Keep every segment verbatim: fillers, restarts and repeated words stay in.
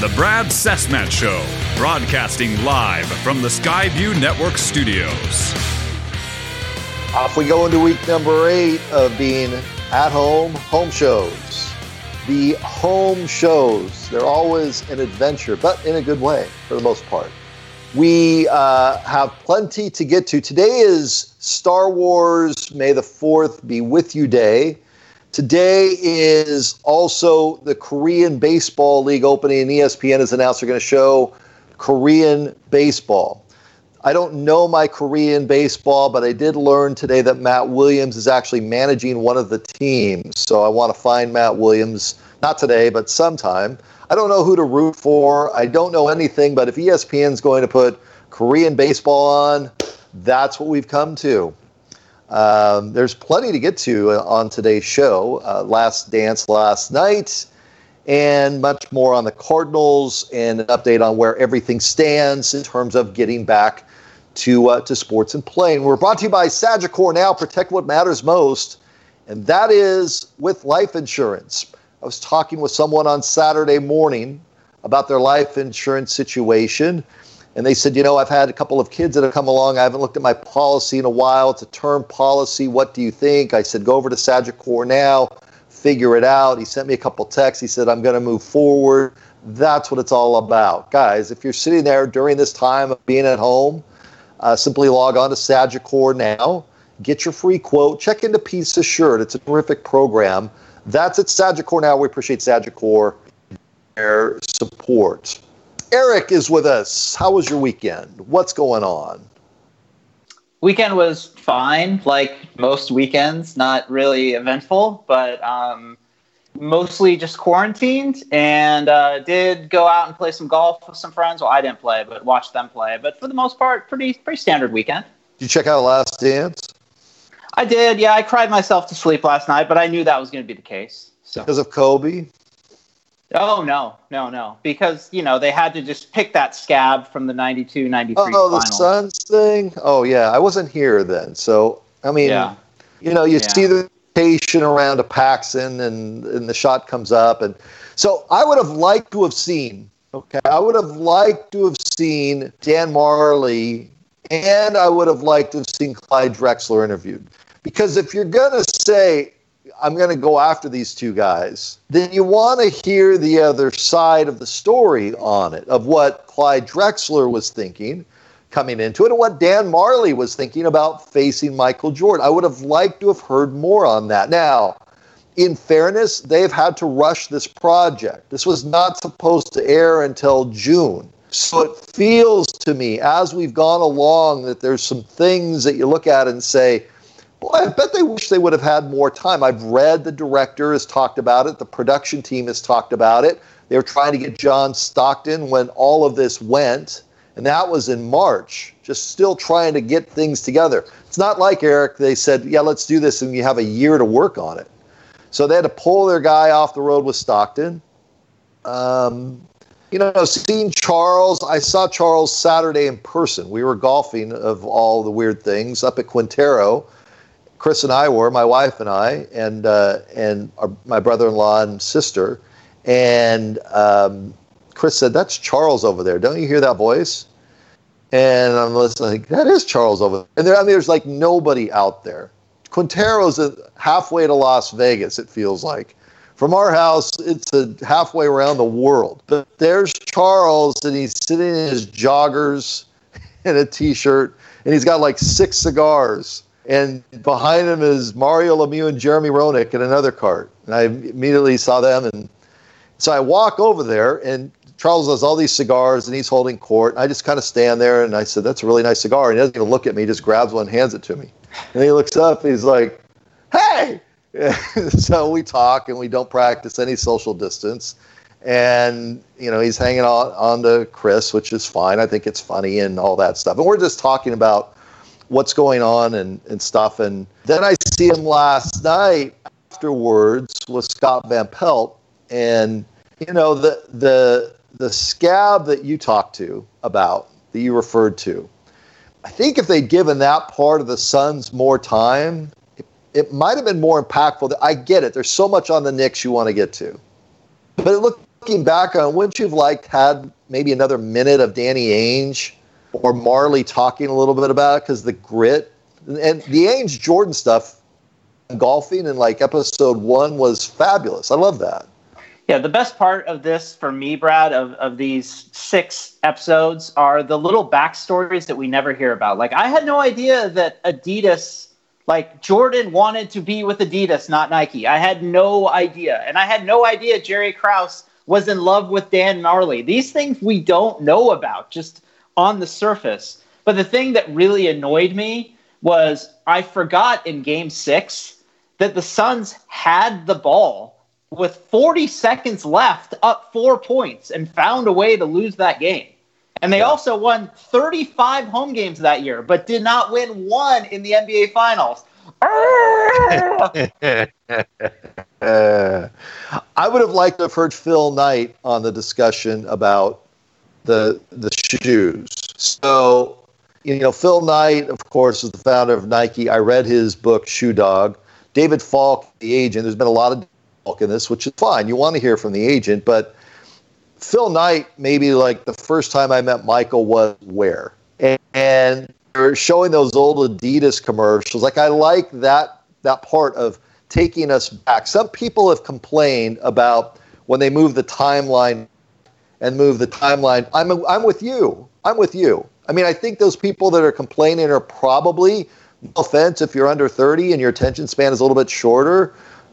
The Brad Cessmat Show, broadcasting live from the Skyview Network studios. Off we go into week number eight of being at home, home shows. The home shows, they're always an adventure, but in a good way for the most part. We uh, have plenty to get to. Today is Star Wars May the fourth be with you day. Today is also the Korean Baseball League opening, and E S P N has announced they're going to show Korean baseball. I don't know my Korean baseball, but I did learn today that Matt Williams is actually managing one of the teams. So I want to find Matt Williams, not today, but sometime. I don't know who to root for. I don't know anything, but if E S P N is going to put Korean baseball on, that's what we've come to. Um, there's plenty to get to on today's show. Uh, last dance last night, and much more on the Cardinals, and an update on where everything stands in terms of getting back to uh, to sports and playing. We're brought to you by Sagicor Now. Protect what matters most, and that is with life insurance. I was talking with someone on Saturday morning about their life insurance situation. And they said, you know, I've had a couple of kids that have come along. I haven't looked at my policy in a while. It's a term policy. What do you think? I said, go over to Sagicor Now, figure it out. He sent me a couple texts. He said, I'm going to move forward. That's what it's all about. Guys, if you're sitting there during this time of being at home, uh, simply log on to Sagicor Now, get your free quote, check into Peace Assured. It's a terrific program. That's at Sagicor Now. We appreciate Sagicor, their support. Eric is with us. How was your weekend? What's going on? Weekend was fine, like most weekends. Not really eventful, but um, mostly just quarantined. And uh, did go out and play some golf with some friends. Well, I didn't play, but watched them play. But for the most part, pretty pretty standard weekend. Did you check out Last Dance? I did. Yeah, I cried myself to sleep last night, but I knew that was going to be the case. So. Because of Kobe? Oh, no, no, no. Because, you know, they had to just pick that scab from the ninety-two ninety-three Oh, final. the Suns thing? Oh, yeah. I wasn't here then. So, I mean, yeah. you know, you yeah. see the rotation around a Paxson and, and the shot comes up. And so I would have liked to have seen, okay, I would have liked to have seen Dan Marley, and I would have liked to have seen Clyde Drexler interviewed. Because if you're going to say, I'm going to go after these two guys, then you want to hear the other side of the story on it, of what Clyde Drexler was thinking coming into it and what Dan Marley was thinking about facing Michael Jordan. I would have liked to have heard more on that. Now, in fairness, they've had to rush this project. This was not supposed to air until June. So it feels to me, as we've gone along, that there's some things that you look at and say, well, I bet they wish they would have had more time. I've read the director has talked about it. The production team has talked about it. They were trying to get John Stockton when all of this went, and that was in March, just still trying to get things together. It's not like, Eric, they said, yeah, let's do this, and you have a year to work on it. So they had to pull their guy off the road with Stockton. Um, you know, seeing Charles, I saw Charles Saturday in person. We were golfing, of all the weird things, up at Quintero. Chris and I were, my wife and I, and uh, and our, my brother-in-law and sister. And um, Chris said, that's Charles over there. Don't you hear that voice? And I'm listening, like, that is Charles over there. And there, I mean, there's like nobody out there. Quintero's halfway to Las Vegas, it feels like. From our house, it's a halfway around the world. But there's Charles, and he's sitting in his joggers and a T-shirt, and he's got like six cigars. And behind him is Mario Lemieux and Jeremy Roenick in another cart. And I immediately saw them. And so I walk over there, and Charles has all these cigars, and he's holding court. I just kind of stand there, and I said, that's a really nice cigar. And he doesn't even look at me. He just grabs one and hands it to me. And he looks up, and he's like, hey! So we talk, and we don't practice any social distance. And, you know, he's hanging on, on to Chris, which is fine. I think it's funny and all that stuff. And we're just talking about what's going on and, and stuff. And then I see him last night afterwards with Scott Van Pelt. And, you know, the the the scab that you talked to about, that you referred to, I think if they'd given that part of the Suns more time, it, it might have been more impactful. I get it. There's so much on the Knicks you want to get to. But it looked looking back on, wouldn't you have liked had maybe another minute of Danny Ainge or Marley talking a little bit about it, because the grit and the Ainge Jordan stuff, golfing in like episode one was fabulous. I love that. Yeah, the best part of this for me, Brad, of, of these six episodes are the little backstories that we never hear about. Like, I had no idea that Adidas, like, Jordan wanted to be with Adidas, not Nike. I had no idea. And I had no idea Jerry Krause was in love with Dan Marley. These things we don't know about, just on the surface. But the thing that really annoyed me was I forgot in game six that the Suns had the ball with forty seconds left, up four points, and found a way to lose that game. And they yeah. also won thirty-five home games that year, but did not win one in the N B A Finals. uh, I would have liked to have heard Phil Knight on the discussion about the the shoes. So, you know, Phil Knight, of course, is the founder of Nike. I read his book, Shoe Dog. David Falk, the agent, there's been a lot of in this, which is fine. You want to hear from the agent, but Phil Knight, maybe like the first time I met Michael was where, and, and they're showing those old Adidas commercials. Like, I like that that part of taking us back. Some people have complained about when they move the timeline and move the timeline. I'm I'm with you. I'm with you. I mean, I think those people that are complaining are probably, no offense, if you're under thirty and your attention span is a little bit shorter,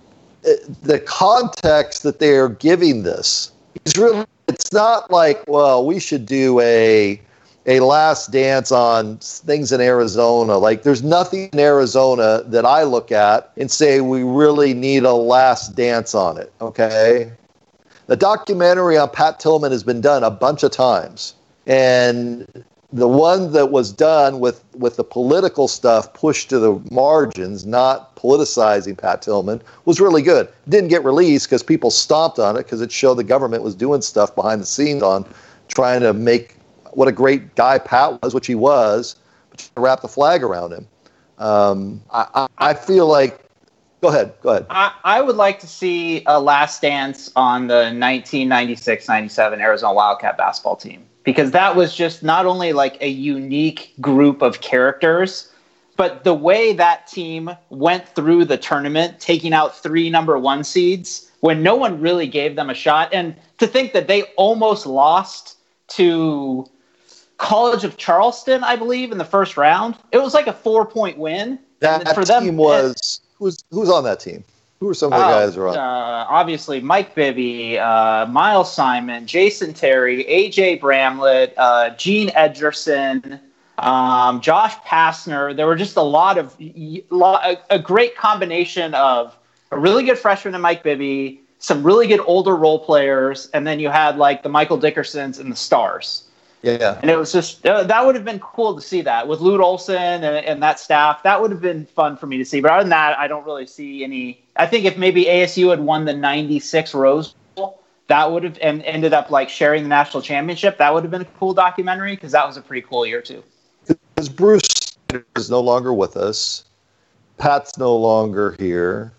the context that they are giving this is really, it's not like, well, we should do a a last dance on things in Arizona. Like, there's nothing in Arizona that I look at and say we really need a last dance on it, okay? The documentary on Pat Tillman has been done a bunch of times, and the one that was done with, with the political stuff pushed to the margins, not politicizing Pat Tillman, was really good. It didn't get released because people stomped on it because it showed the government was doing stuff behind the scenes on trying to make what a great guy Pat was, which he was, but to wrap the flag around him. Um, I, I, I feel like, go ahead, go ahead. I, I would like to see a last dance on the nineteen ninety-six ninety-seven Arizona Wildcat basketball team. Because that was just not only like a unique group of characters, but the way that team went through the tournament, taking out three number one seeds when no one really gave them a shot. And to think that they almost lost to College of Charleston, I believe, in the first round. It was like a four-point win. That for team them, was – who's who's on that team? Who are some of the uh, guys who are on? Uh, obviously, Mike Bibby, uh, Miles Simon, Jason Terry, A J Bramlett, uh, Gene Edgerson, um, Josh Pastner. There were just a lot of a, a great combination of a really good freshman in Mike Bibby, some really good older role players, and then you had like the Michael Dickersons and the Stars. Yeah, and it was just uh, that would have been cool to see that with Lute Olson and, and that staff. That would have been fun for me to see. But other than that, I don't really see any. I think if maybe A S U had won the ninety-six Rose Bowl, that would have and ended up like sharing the national championship. That would have been a cool documentary because that was a pretty cool year too. Because Bruce is no longer with us, Pat's no longer here.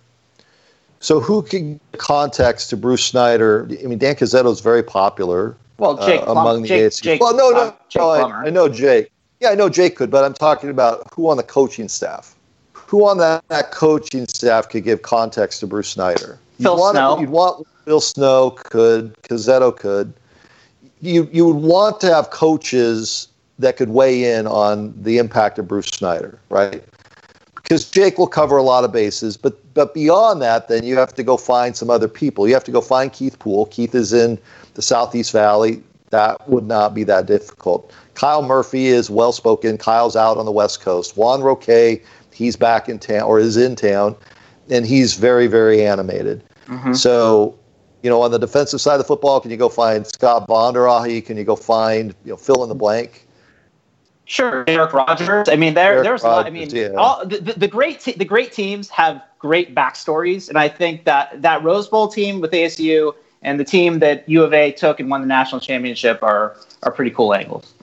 So who can give context to Bruce Snyder? I mean, Dan Cazzetto is very popular. Well, Jake uh, Plum, among the Jake, A S U. Jake, well, no, no, uh, Jake no I, I know Jake. Yeah, I know Jake could, but I'm talking about who on the coaching staff. Who on that, that coaching staff could give context to Bruce Snyder? You'd Phil want, Snow. You'd want Phil Snow could, Cazzetto could. You you would want to have coaches that could weigh in on the impact of Bruce Snyder, right? Because Jake will cover a lot of bases, but but beyond that, then you have to go find some other people. You have to go find Keith Poole. Keith is in the Southeast Valley. That would not be that difficult. Kyle Murphy is well-spoken. Kyle's out on the West Coast. Juan Roque, he's back in town or is in town, and he's very, very animated. Mm-hmm. So, you know, on the defensive side of the football, can you go find Scott Vondrahe? Can you go find, you know, fill in the blank? Sure, Derek Rogers. I mean, there, Derek there's Rogers, a lot. I mean, yeah. all, the, the, the great te- the great teams have great backstories, and I think that that Rose Bowl team with A S U and the team that U of A took and won the national championship are are pretty cool angles.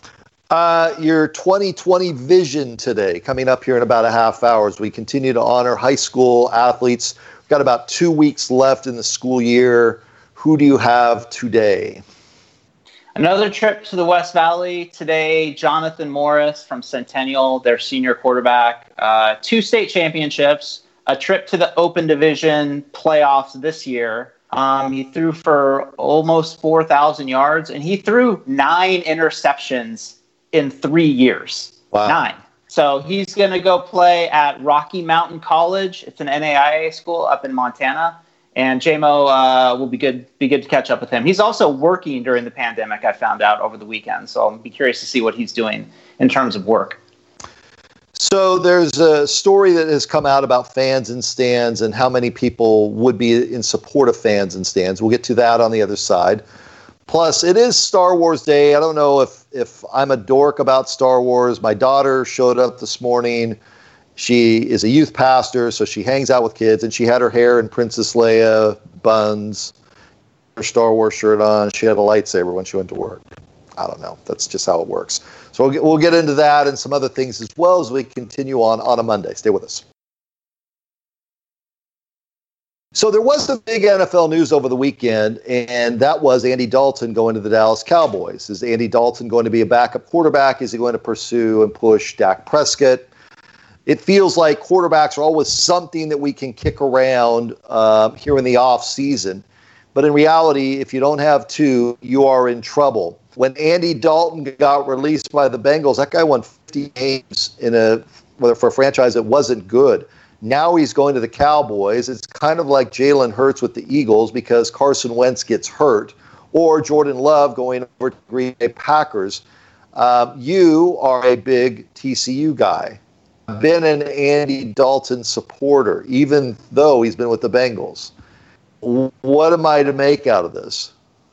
Uh, your twenty twenty vision today, coming up here in about a half hour as we continue to honor high school athletes. We've got about two weeks left in the school year. Who do you have today? Another trip to the West Valley today. Jonathan Morris from Centennial, their senior quarterback. Uh, two state championships, a trip to the Open Division playoffs this year. Um, he threw for almost four thousand yards, and he threw nine interceptions in three years. Wow. Nine. So he's going to go play at Rocky Mountain College. It's an N A I A school up in Montana. And J M O uh, will be good be good to catch up with him. He's also working during the pandemic, I found out over the weekend. So I'll be curious to see what he's doing in terms of work. So there's a story that has come out about fans and stands and how many people would be in support of fans and stands. We'll get to that on the other side. Plus, it is Star Wars Day. I don't know if, if I'm a dork about Star Wars. My daughter showed up this morning. She is a youth pastor, so she hangs out with kids, and she had her hair in Princess Leia buns, her Star Wars shirt on. She had a lightsaber when she went to work. I don't know. That's just how it works. So we'll get, we'll get into that and some other things as well as we continue on on a Monday. Stay with us. So there was some big N F L news over the weekend, and that was Andy Dalton going to the Dallas Cowboys. Is Andy Dalton going to be a backup quarterback? Is he going to pursue and push Dak Prescott? It feels like quarterbacks are always something that we can kick around uh, here in the off season. But in reality, if you don't have two, you are in trouble. When Andy Dalton got released by the Bengals, that guy won fifty games in a whether for a franchise that wasn't good. Now he's going to the Cowboys. It's kind of like Jalen Hurts with the Eagles because Carson Wentz gets hurt, or Jordan Love going over to Green Bay Packers. Um, you are a big T C U guy. Been an Andy Dalton supporter, even though he's been with the Bengals. What am I to make out of this?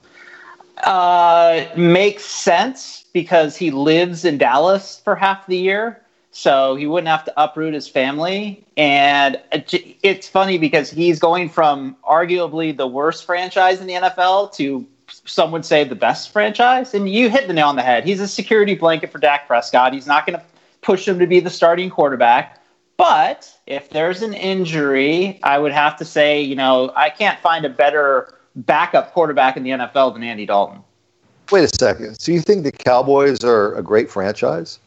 Uh, makes sense because he lives in Dallas for half the year, so he wouldn't have to uproot his family. And it's funny because he's going from arguably the worst franchise in the N F L to, some would say, the best franchise. And you hit the nail on the head. He's a security blanket for Dak Prescott. He's not going to push him to be the starting quarterback. But if there's an injury, I would have to say, you know, I can't find a better backup quarterback in the N F L than Andy Dalton. Wait a second. So you think the Cowboys are a great franchise?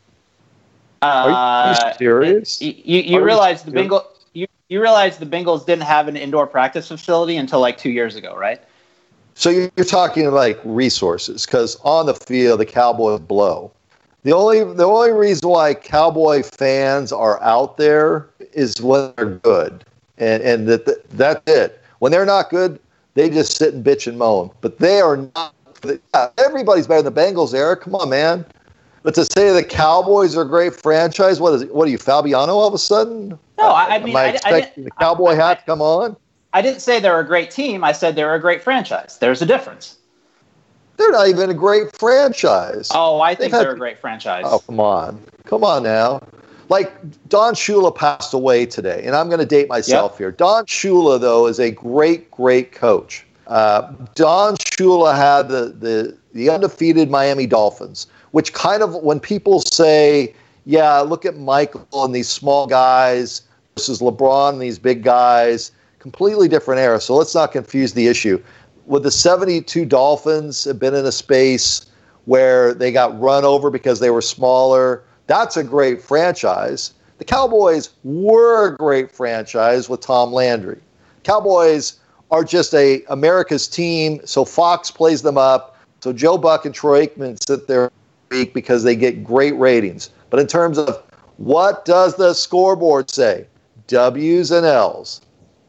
Uh, are you serious? You, you, you realize the Bengals you, you realize the Bengals didn't have an indoor practice facility until like two years ago, right? So you're talking like resources, because on the field the Cowboys blow. The only the only reason why Cowboy fans are out there is when they're good, and and that, that that's it. When they're not good, they just sit and bitch and moan. But they are not. Everybody's better than the Bengals, Eric. Come on, man. But to say the Cowboys are a great franchise, what is it? What are you, Fabiano? All of a sudden? No, I, I mean, am I I, expecting I the Cowboy I, hat I, to come on? I didn't say they're a great team. I said they're a great franchise. There's a difference. They're not even a great franchise. Oh, I think They've they're had, a great franchise. Oh, come on. Come on now. Like, Don Shula passed away today, and I'm going to date myself yep. here. Don Shula, though, is a great, great coach. Uh, Don Shula had the, the, the undefeated Miami Dolphins, which kind of, when people say, yeah, look at Michael and these small guys versus LeBron and these big guys, completely different era. So let's not confuse the issue. Would the seventy-two Dolphins have been in a space where they got run over because they were smaller? That's a great franchise. The Cowboys were a great franchise with Tom Landry. Cowboys are just a America's team, so Fox plays them up. So Joe Buck and Troy Aikman sit there because they get great ratings. But in terms of what does the scoreboard say? W's and L's.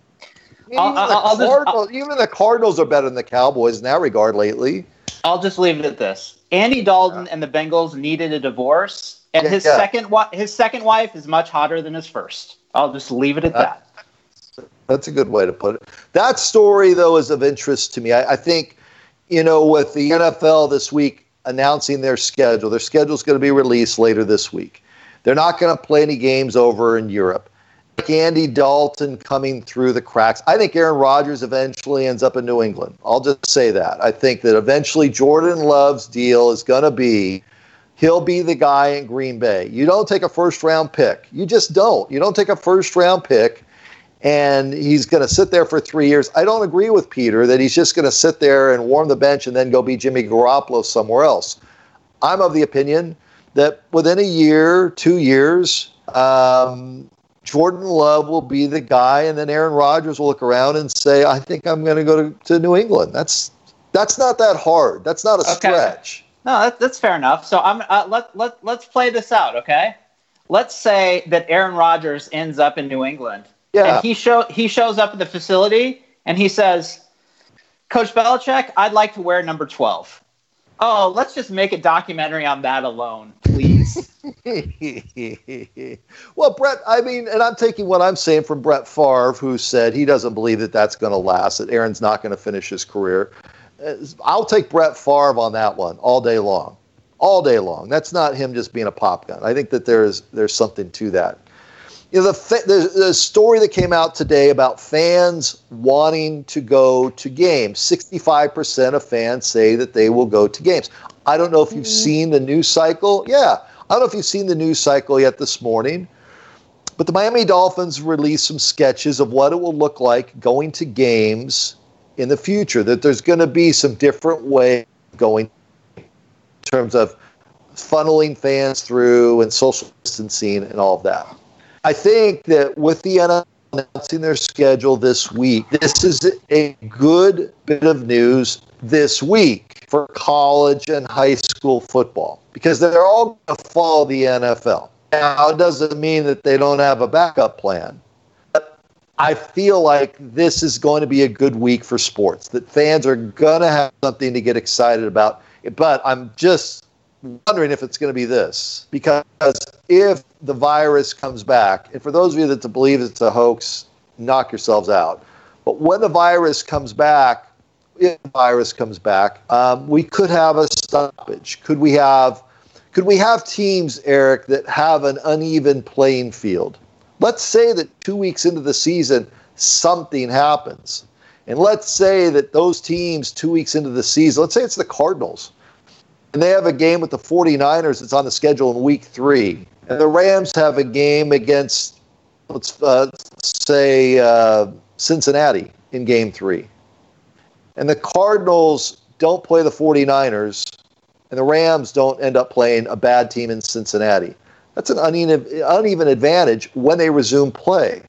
Even, I'll, the I'll Cardinals, just, even the Cardinals are better than the Cowboys in that regard lately. I'll just leave it at this. Andy Dalton yeah. and the Bengals needed a divorce, and yeah, his yeah. second his second wife is much hotter than his first. I'll just leave it at that. that. That's a good way to put it. That story, though, is of interest to me. I, I think, you know, with the N F L this week announcing their schedule, their schedule is going to be released later this week. They're not going to play any games over in Europe. Andy Dalton coming through the cracks. I think Aaron Rodgers eventually ends up in New England. I'll just say that. I think that eventually Jordan Love's deal is going to be, he'll be the guy in Green Bay. You don't take a first-round pick. You just don't. You don't take a first-round pick and he's going to sit there for three years. I don't agree with Peter that he's just going to sit there and warm the bench and then go be Jimmy Garoppolo somewhere else. I'm of the opinion that within a year, two years, um, Jordan Love will be the guy, and then Aaron Rodgers will look around and say, I think I'm going to go to New England. That's that's not that hard. That's not a okay. stretch. No, that, that's fair enough. So I'm uh, let let let's play this out, okay? Let's say that Aaron Rodgers ends up in New England, yeah. and he show he shows up at the facility and he says, "Coach Belichick, I'd like to wear number twelve." Oh, let's just make a documentary on that alone, please. Well, Brett, I mean, and I'm taking what I'm saying from Brett Favre, who said he doesn't believe that that's going to last, that Aaron's not going to finish his career. I'll take Brett Favre on that one all day long, all day long. That's not him just being a pop gun. I think that there's there's something to that. You know, the, the the story that came out today about fans wanting to go to games. sixty-five percent of fans say that they will go to games. I don't know if you've mm-hmm. seen the news cycle. Yeah, I don't know if you've seen the news cycle yet this morning, but the Miami Dolphins released some sketches of what it will look like going to games in the future, that there's going to be some different way of going in terms of funneling fans through and social distancing and all of that. I think that with the N F L announcing their schedule this week, this is a good bit of news this week for college and high school football, because they're all going to follow the N F L. Now, it doesn't mean that they don't have a backup plan. But I feel like this is going to be a good week for sports, that fans are going to have something to get excited about. But I'm just wondering if it's going to be this, because if the virus comes back, and for those of you that believe it's a hoax, knock yourselves out. But when the virus comes back, if the virus comes back, um, we could have a stoppage. Could we have, could we have teams, Eric, that have an uneven playing field? Let's say that two weeks into the season, something happens. And let's say that those teams two weeks into the season, let's say it's the Cardinals, and they have a game with the forty-niners that's on the schedule in week three. And the Rams have a game against, let's uh, say, uh, Cincinnati in game three. And the Cardinals don't play the forty-niners, and the Rams don't end up playing a bad team in Cincinnati. That's an uneven, uneven advantage when they resume play.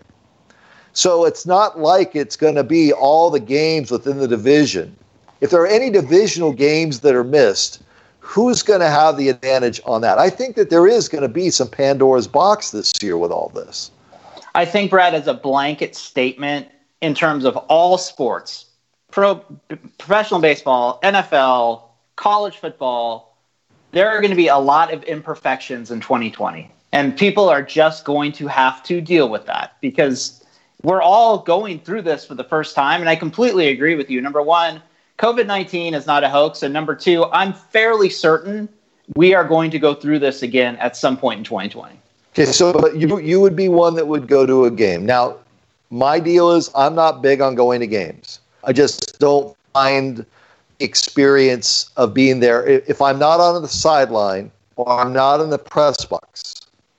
So it's not like it's going to be all the games within the division. If there are any divisional games that are missed, who's going to have the advantage on that? I think that there is going to be some Pandora's box this year with all this. I think, Brad, as a blanket statement in terms of all sports, pro, professional baseball, N F L, college football, there are going to be a lot of imperfections in twenty twenty. And people are just going to have to deal with that, because we're all going through this for the first time. And I completely agree with you. Number one, COVID nineteen is not a hoax. And number two, I'm fairly certain we are going to go through this again at some point in twenty twenty. Okay, so but you you would be one that would go to a game. Now, my deal is I'm not big on going to games. I just don't find the experience of being there. If I'm not on the sideline or I'm not in the press box,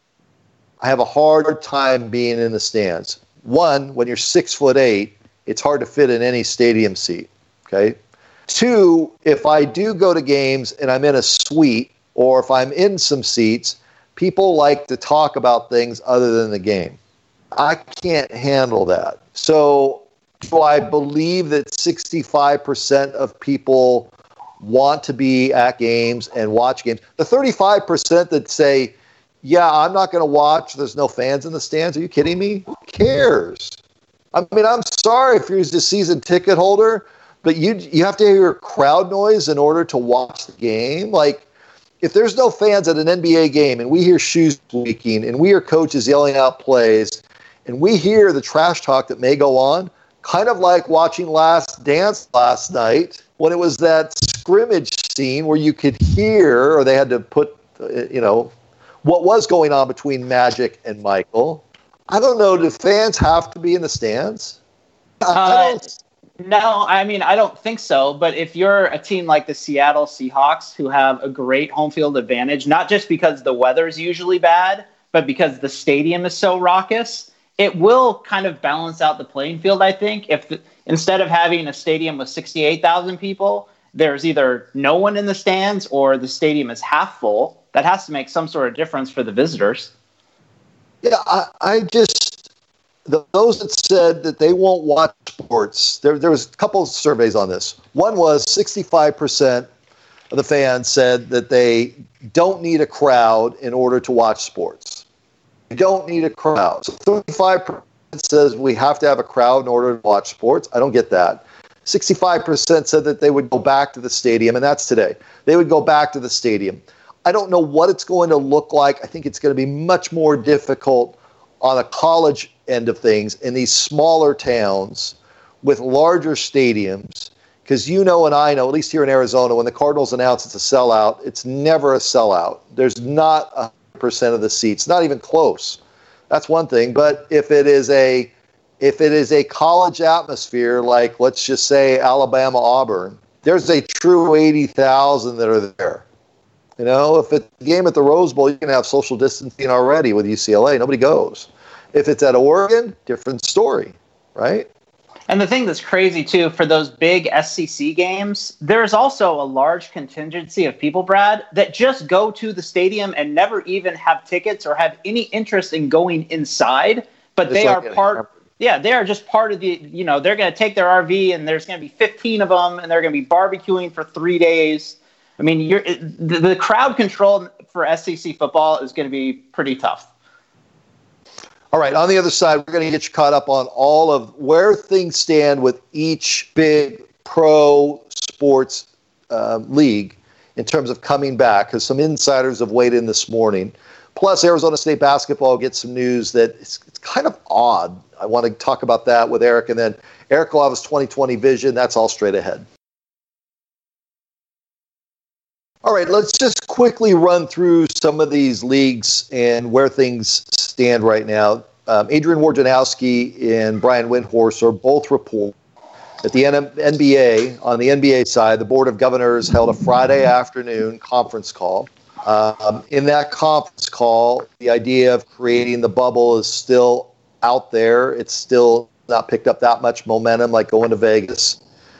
I have a hard time being in the stands. One, when you're six foot eight, it's hard to fit in any stadium seat. Okay. Two, if I do go to games and I'm in a suite, or if I'm in some seats, people like to talk about things other than the game. I can't handle that. So do I believe that sixty-five percent of people want to be at games and watch games? The thirty-five percent that say, yeah, I'm not going to watch, there's no fans in the stands. Are you kidding me? Who cares? I mean, I'm sorry if you're a season ticket holder, but you you have to hear crowd noise in order to watch the game. Like, if there's no fans at an N B A game and we hear shoes squeaking and we hear coaches yelling out plays and we hear the trash talk that may go on, kind of like watching Last Dance last night when it was that scrimmage scene where you could hear, or they had to put, uh, you know, what was going on between Magic and Michael. I don't know, do fans have to be in the stands? I don't uh, No, I mean, I don't think so. But if you're a team like the Seattle Seahawks, who have a great home field advantage, not just because the weather's usually bad, but because the stadium is so raucous, it will kind of balance out the playing field, I think. If the, instead of having a stadium with sixty-eight thousand people, there's either no one in the stands or the stadium is half full. That has to make some sort of difference for the visitors. Yeah, I, I just, the, those that said that they won't watch sports, there, there was a couple of surveys on this. One was sixty-five percent of the fans said that they don't need a crowd in order to watch sports. You don't need a crowd. So thirty-five percent says we have to have a crowd in order to watch sports. I don't get that. sixty-five percent said that they would go back to the stadium, and that's today. They would go back to the stadium. I don't know what it's going to look like. I think it's going to be much more difficult on a college end of things in these smaller towns with larger stadiums. Because you know and I know, at least here in Arizona, when the Cardinals announce it's a sellout, it's never a sellout. There's not one hundred percent of the seats, not even close. That's one thing. But if it is a if it is a college atmosphere, like let's just say Alabama Auburn, there's a true eighty thousand that are there. You know, if it's a game at the Rose Bowl, you can have social distancing already with U C L A. Nobody goes. If it's at Oregon, different story, right? And the thing that's crazy, too, for those big S E C games, there's also a large contingency of people, Brad, that just go to the stadium and never even have tickets or have any interest in going inside. But just they like are part, yeah, they are just part of the, you know, they're going to take their R V and there's going to be fifteen of them and they're going to be barbecuing for three days. I mean, you're, the, the crowd control for S E C football is going to be pretty tough. All right, on the other side, we're going to get you caught up on all of where things stand with each big pro sports uh, league in terms of coming back, because some insiders have weighed in this morning. Plus, Arizona State basketball gets some news that it's, it's kind of odd. I want to talk about that with Eric, and then Eric will have his twenty twenty vision. That's all straight ahead. All right, let's just quickly run through some of these leagues and where things stand right now. Um, Adrian Wojnarowski and Brian Windhorst are both report that the N B A, on the N B A side, the Board of Governors held a Friday afternoon conference call. Um, in that conference call, the idea of creating the bubble is still out there. It's still not picked up that much momentum like going to Vegas.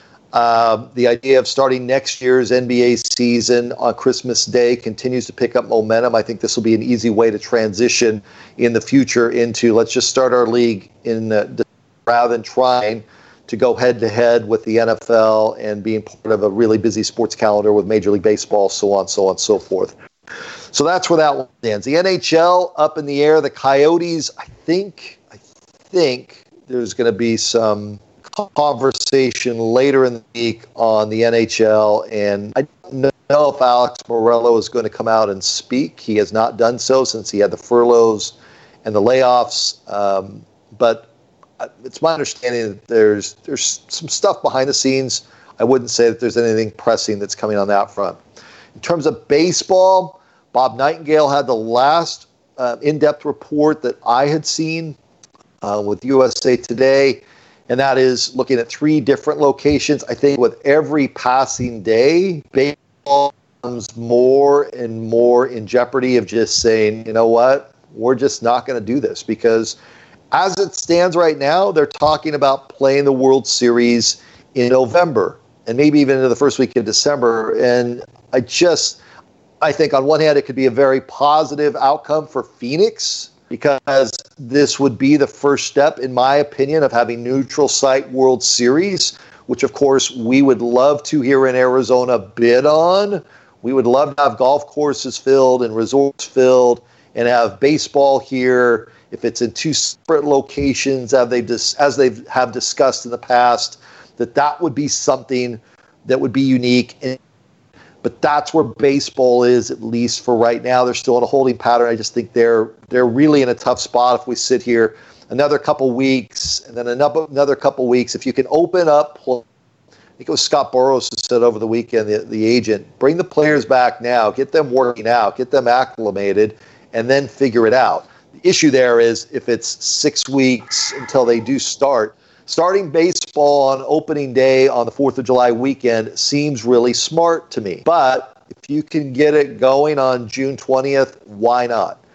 Um, the idea of starting next year's N B A season on Christmas Day continues to pick up momentum. I think this will be an easy way to transition in the future into let's just start our league in uh, rather than trying to go head-to-head with the N F L and being part of a really busy sports calendar with Major League Baseball, so on, so on, so forth. So that's where that one stands. The N H L up in the air. The Coyotes, I think, I think there's going to be some conversation later in the week on the N H L, and I don't know if Alex Morello is going to come out and speak. He has not done so since he had the furloughs and the layoffs, um, but it's my understanding that there's there's some stuff behind the scenes. I wouldn't say that there's anything pressing that's coming on that front. In terms of baseball, Bob Nightingale had the last uh, in-depth report that I had seen uh, with U S A Today. And that is looking at three different locations. I think with every passing day, baseball becomes more and more in jeopardy of just saying, you know what, we're just not going to do this. Because as it stands right now, they're talking about playing the World Series in November and maybe even into the first week of December. And I just, I think on one hand, it could be a very positive outcome for Phoenix, because this would be the first step, in my opinion, of having neutral site World Series, which, of course, we would love to here in Arizona bid on. We would love to have golf courses filled and resorts filled and have baseball here. If it's in two separate locations, as they dis- as they have discussed in the past, that that would be something that would be unique. And But that's where baseball is, at least for right now. They're still in a holding pattern. I just think they're they're really in a tough spot if we sit here another couple weeks and then another another couple weeks. If you can open up, I think it was Scott Boras who said over the weekend, the, the agent, bring the players back now, get them working out, get them acclimated, and then figure it out. The issue there is if it's six weeks until they do start, starting baseball on opening day on the fourth of July weekend seems really smart to me. But if you can get it going on June twentieth, why not?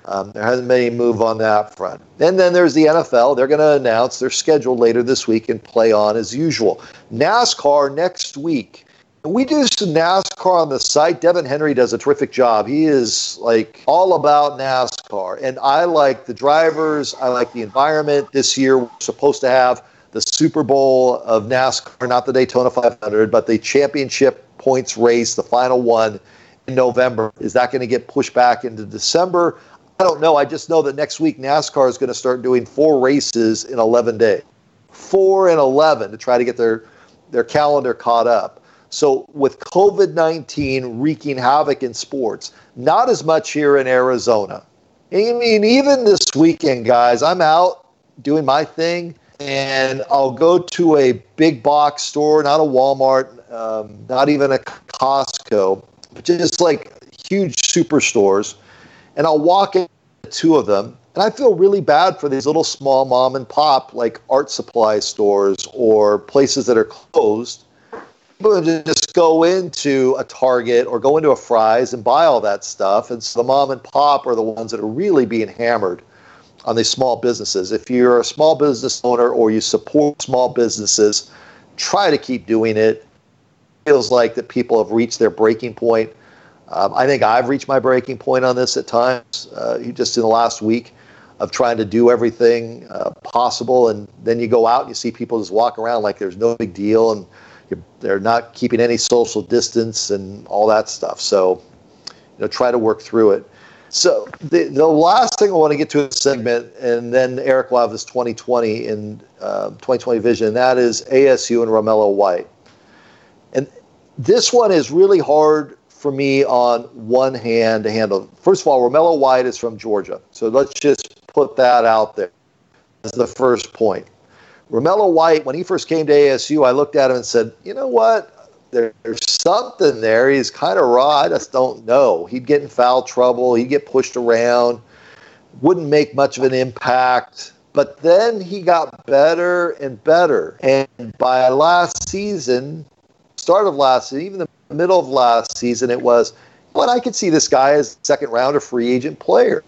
Um, there hasn't been any move on that front. And then there's the N F L. They're going to announce their schedule later this week and play on as usual. NASCAR next week. We do some NASCAR on the site. Devin Henry does a terrific job. He is like all about NASCAR. And I like the drivers. I like the environment. This year we're supposed to have the Super Bowl of NASCAR, not the Daytona five hundred, but the championship points race, the final one in November. Is that going to get pushed back into December? I don't know. I just know that next week NASCAR is going to start doing four races in eleven days. Four and eleven to try to get their, their calendar caught up. So with COVID nineteen wreaking havoc in sports, not as much here in Arizona. I mean, even this weekend, guys, I'm out doing my thing, and I'll go to a big box store, not a Walmart, um, not even a Costco, but just like huge superstores. And I'll walk into two of them, and I feel really bad for these little small mom and pop, like art supply stores or places that are closed. People just go into a Target or go into a Fry's and buy all that stuff. And so the mom and pop are the ones that are really being hammered on these small businesses. If you're a small business owner or you support small businesses, try to keep doing it. It feels like that people have reached their breaking point. Um, I think I've reached my breaking point on this at times, uh, just in the last week, of trying to do everything uh, possible. And then you go out and you see people just walk around like there's no big deal, and you're, they're not keeping any social distance and all that stuff. So, you know, try to work through it. So the the last thing I want to get to in this segment, and then Eric will have this twenty twenty in uh, twenty twenty vision, and that is A S U and Romello White. And this one is really hard for me on one hand to handle. First of all, Romello White is from Georgia. So let's just put that out there as the first point. Romello White, when he first came to A S U, I looked at him and said, you know what? There, there's something there. He's kind of raw. I just don't know. He'd get in foul trouble. He'd get pushed around. Wouldn't make much of an impact. But then he got better and better. And by last season, start of last season, even the middle of last season, it was, well, I could see this guy as a second round or free agent player.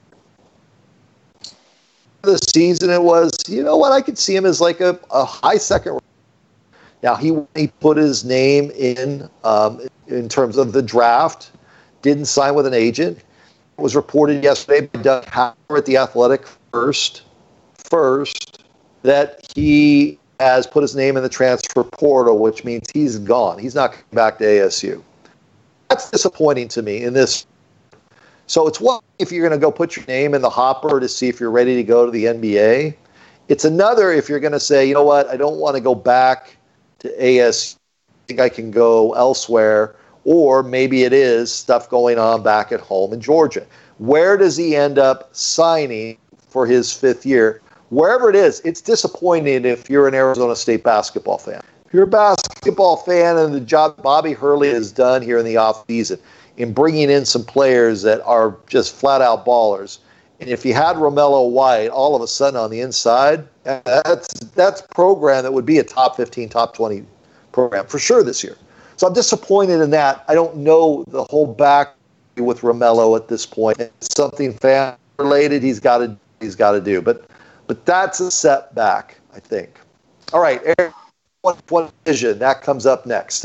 The season, it was, you know what, I could see him as like a, a high second round. Now, he, he put his name in um, in terms of the draft, didn't sign with an agent. It was reported yesterday by Doug Howard at The Athletic first, first, that he has put his name in the transfer portal, which means he's gone. He's not coming back to A S U. That's disappointing to me in this. So it's one if you're going to go put your name in the hopper to see if you're ready to go to the N B A. It's another if you're going to say, you know what, I don't want to go back to A S U. I think I can go elsewhere. Or maybe it is stuff going on back at home in Georgia. Where does he end up signing for his fifth year? Wherever it is, it's disappointing if you're an Arizona State basketball fan. If you're a basketball fan and the job Bobby Hurley has done here in the offseason in bringing in some players that are just flat-out ballers, and if you had Romello White all of a sudden on the inside, that's that's a program that would be a top fifteen, top twenty program for sure this year. So I'm disappointed in that. I don't know the whole back with Romello at this point. It's something fan-related he's got to he's got to do. But But that's a setback, I think. All right, Eric, one vision that comes up next.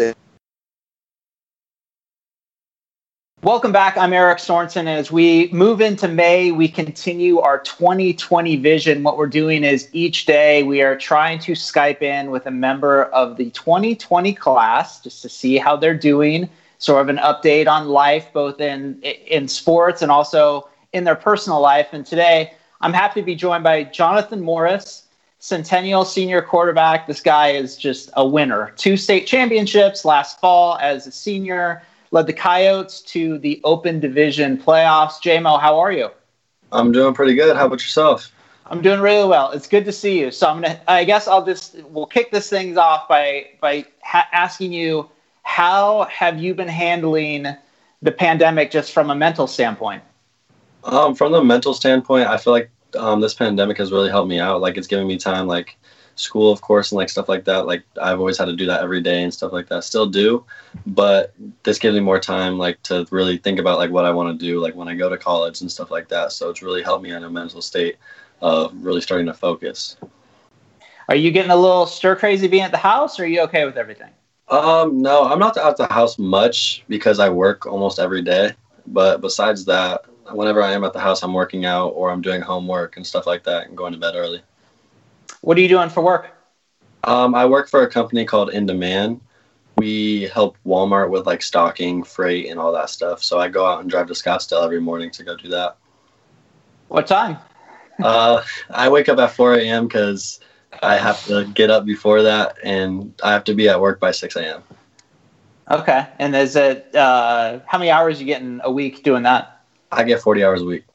Welcome back. I'm Eric Sorensen. As we move into May, we continue our twenty twenty vision. What we're doing is each day we are trying to Skype in with a member of the twenty twenty class just to see how they're doing, sort of an update on life, both in in sports and also in their personal life. And today, I'm happy to be joined by Jonathan Morris, Centennial senior quarterback. This guy is just a winner. Two state championships last fall as a senior, led the Coyotes to the Open Division playoffs. J M O, how are you? I'm doing pretty good. How about yourself? I'm doing really well. It's good to see you. So I'm gonna. I guess I'll just we'll kick this things off by by ha- asking you, how have you been handling the pandemic just from a mental standpoint? Um, from the mental standpoint, I feel like um, this pandemic has really helped me out. Like, it's giving me time, like, school, of course, and like stuff like that. Like I've always had to do that every day and stuff like that. Still do, but this gives me more time like to really think about like what I want to do, like when I go to college and stuff like that. So it's really helped me in a mental state of really starting to focus. Are you getting a little stir crazy being at the house, or are you okay with everything? Um, no, I'm not out the house much because I work almost every day. But besides that, whenever I am at the house, I'm working out or I'm doing homework and stuff like that and going to bed early. What are you doing for work? Um, I work for a company called In Demand. We help Walmart with like stocking, freight, and all that stuff. So I go out and drive to Scottsdale every morning to go do that. What time? uh, I wake up at four a.m. because I have to get up before that, and I have to be at work by six a.m. Okay. And is it, uh, how many hours are you getting a week doing that? I get forty hours a week.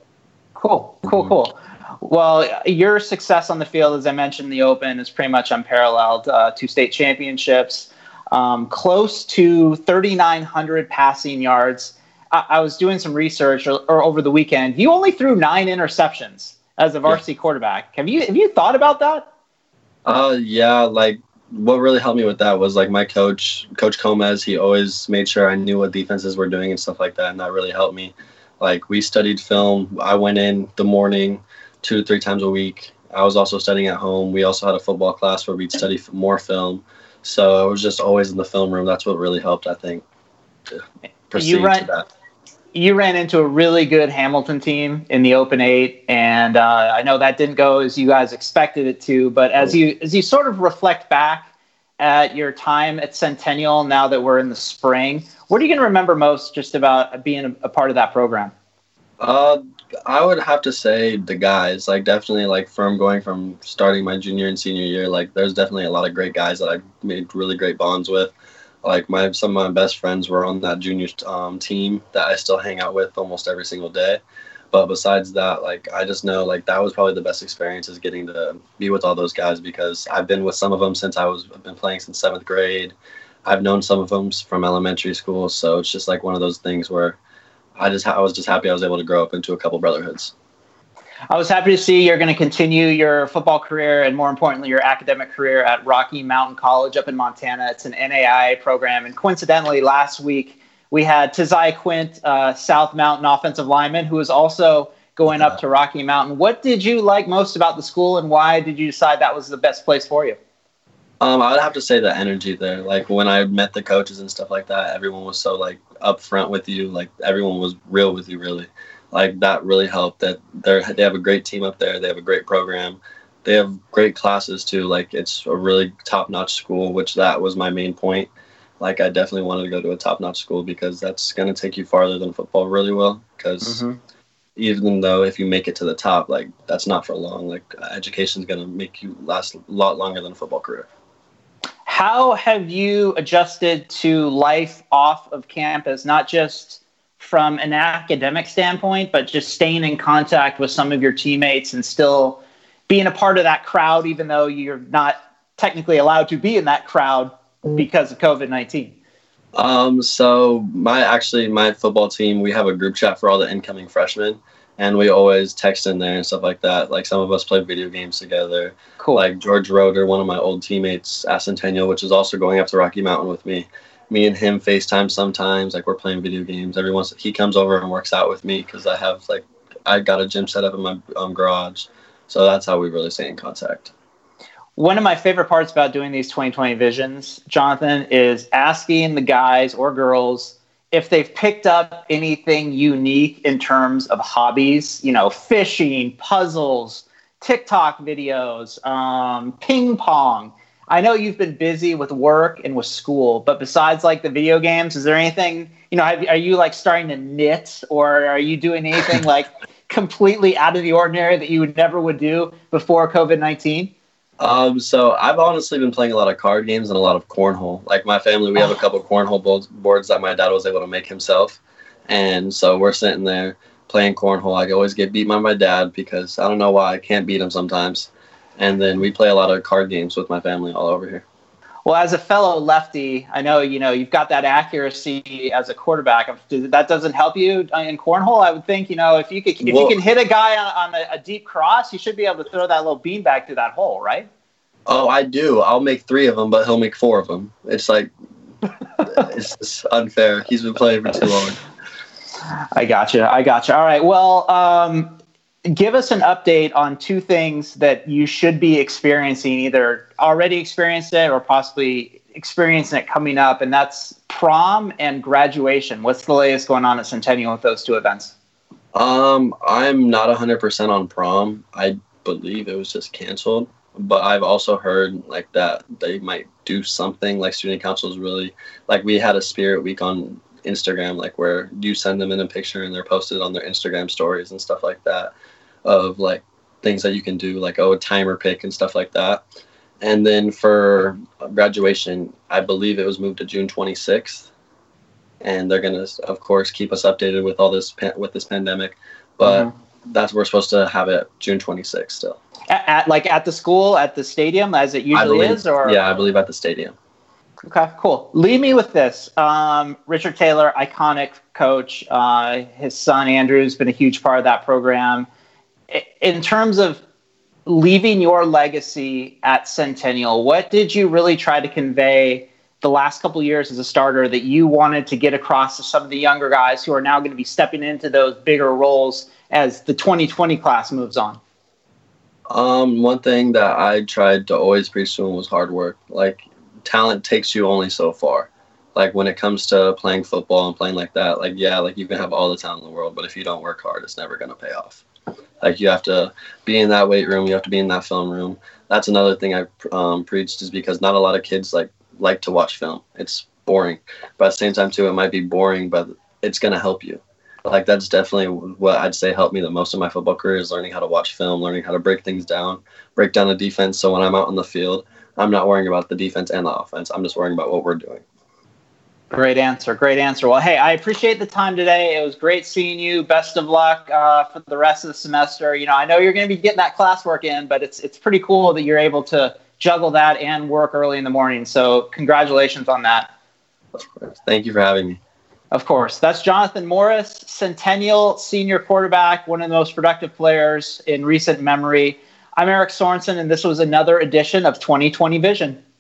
Cool, cool, mm-hmm. cool. Well, your success on the field, as I mentioned, the Open is pretty much unparalleled. Uh, two state championships, um, close to thirty-nine hundred passing yards. I, I was doing some research or, or over the weekend. You only threw nine interceptions as a varsity yeah. quarterback. Have you have you thought about that? Uh, yeah, like what really helped me with that was like my coach, Coach Gomez. He always made sure I knew what defenses were doing and stuff like that, and that really helped me. Like we studied film. I went in the morning two to three times a week. I was also studying at home. We also had a football class where we'd study more film. So I was just always in the film room. That's what really helped, I think, to proceed you ran, to that. You ran into a really good Hamilton team in the Open Eight, and uh, I know that didn't go as you guys expected it to. But as you as you sort of reflect back at your time at Centennial, now that we're in the spring, what are you going to remember most just about being a, a part of that program? Uh, I would have to say the guys, like definitely like from going from starting my junior and senior year, like there's definitely a lot of great guys that I made really great bonds with. Like my, some of my best friends were on that junior um, team that I still hang out with almost every single day. But besides that, like I just know like that was probably the best experience is getting to be with all those guys because I've been with some of them since I was, I've been playing since seventh grade. I've known some of them from elementary school. So it's just like one of those things where I just I was just happy I was able to grow up into a couple brotherhoods. I was happy to see you're going to continue your football career and more importantly, your academic career at Rocky Mountain College up in Montana. It's an N A I A program. And coincidentally, last week we had Tazai Quint, uh, South Mountain offensive lineman, who is also going up to Rocky Mountain. What did you like most about the school and why did you decide that was the best place for you? Um, I would have to say the energy there. Like when I met the coaches and stuff like that, everyone was so like upfront with you. Like everyone was real with you, really. Like that really helped. That they they have a great team up there. They have a great program. They have great classes too. Like it's a really top-notch school, which that was my main point. Like I definitely wanted to go to a top-notch school because that's going to take you farther than football really will. Because mm-hmm. even though if you make it to the top, like that's not for long. Like education is going to make you last a lot longer than a football career. How have you adjusted to life off of campus, not just from an academic standpoint, but just staying in contact with some of your teammates and still being a part of that crowd, even though you're not technically allowed to be in that crowd because of COVID nineteen? Um, so my actually my football team, we have a group chat for all the incoming freshmen. And we always text in there and stuff like that. Like some of us play video games together. Cool. Like George Roeder, one of my old teammates at Centennial, which is also going up to Rocky Mountain with me. Me and him FaceTime sometimes. Like we're playing video games. Every once he comes over and works out with me because I have like I got a gym set up in my um, garage. So that's how we really stay in contact. One of my favorite parts about doing these twenty twenty Visions, Jonathan, is asking the guys or girls if they've picked up anything unique in terms of hobbies, you know, fishing, puzzles, TikTok videos, um, ping pong. I know you've been busy with work and with school, but besides like the video games, is there anything, you know, have, are you like starting to knit or are you doing anything like completely out of the ordinary that you would never would do before COVID nineteen? Um, so I've honestly been playing a lot of card games and a lot of cornhole. Like my family, we have a couple of cornhole boards that my dad was able to make himself. And so we're sitting there playing cornhole. I always get beat by my dad because I don't know why I can't beat him sometimes. And then we play a lot of card games with my family all over here. Well, as a fellow lefty, I know, you know, you've got that accuracy as a quarterback. That doesn't help you in cornhole. I would think, you know, if you could, if well, you can hit a guy on, on a, a deep cross, you should be able to throw that little beanbag through that hole, right? Oh, I do. I'll make three of them, but he'll make four of them. It's like, it's just unfair. He's been playing for too long. I gotcha. I gotcha. All right. Well, um, give us an update on two things that you should be experiencing, either already experienced it or possibly experiencing it coming up, and that's prom and graduation. What's the latest going on at Centennial with those two events? Um, I'm not one hundred percent on prom. I believe it was just canceled, but I've also heard like that they might do something. Like student council is really, like we had a spirit week on Instagram, like where you send them in a picture and they're posted on their Instagram stories and stuff like that of like things that you can do, like, oh, a timer pick and stuff like that. And then for graduation, I believe it was moved to June twenty-sixth. And they're going to, of course, keep us updated with all this, with this pandemic. But mm-hmm. that's, we're supposed to have it June twenty-sixth still. At, at like at the school, at the stadium, as it usually believe, is? Or Yeah, I believe at the stadium. Okay, cool. Leave me with this. Um, Richard Taylor, iconic coach. Uh, his son, Andrew, has been a huge part of that program. In terms of leaving your legacy at Centennial, what did you really try to convey the last couple of years as a starter that you wanted to get across to some of the younger guys who are now going to be stepping into those bigger roles as the twenty twenty class moves on? Um, one thing that I tried to always preach to them was hard work. Like, talent takes you only so far. Like, when it comes to playing football and playing like that, like, yeah, like you can have all the talent in the world, but if you don't work hard, it's never going to pay off. Like, you have to be in that weight room. You have to be in that film room. That's another thing I um, preached, is because not a lot of kids like like to watch film. It's boring. But at the same time, too, it might be boring, but it's going to help you. Like, that's definitely what I'd say helped me the most in my football career, is learning how to watch film, learning how to break things down, break down the defense. So when I'm out on the field, I'm not worrying about the defense and the offense. I'm just worrying about what we're doing. Great answer. Great answer. Well, hey, I appreciate the time today. It was great seeing you. Best of luck uh, for the rest of the semester. You know, I know you're going to be getting that classwork in, but it's it's pretty cool that you're able to juggle that and work early in the morning. So congratulations on that. Thank you for having me. Of course. That's Jonathan Morris, Centennial senior quarterback, one of the most productive players in recent memory. I'm Eric Sorensen, and this was another edition of twenty twenty Vision.